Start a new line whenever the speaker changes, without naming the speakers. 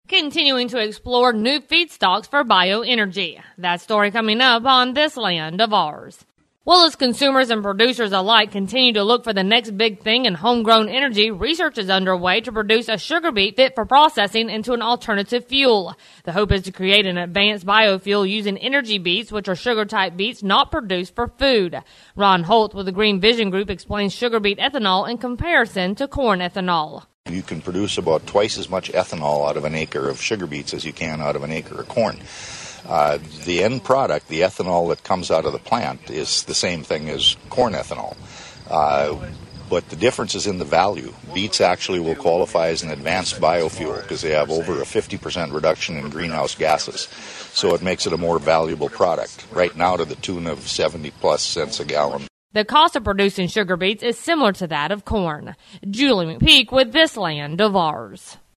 continuing to explore new feedstocks for bioenergy. That story coming up on This Land of Ours. Well, as consumers and producers alike continue to look for the next big thing in homegrown energy, research is underway to produce a sugar beet fit for processing into an alternative fuel. The hope is to create an advanced biofuel using energy beets, which are sugar-type beets not produced for food. Ron Holt with the Green Vision Group explains sugar beet ethanol in comparison to corn ethanol.
You can produce about twice as much ethanol out of an acre of sugar beets as you can out of an acre of corn. The end product, the ethanol that comes out of the plant, is the same thing as corn ethanol. But the difference is in the value. Beets actually will qualify as an advanced biofuel because they have over a 50% reduction in greenhouse gases. So it makes it a more valuable product, right now to the tune of 70+ cents a gallon.
The cost of producing sugar beets is similar to that of corn. Julie McPeak with This Land of Ours.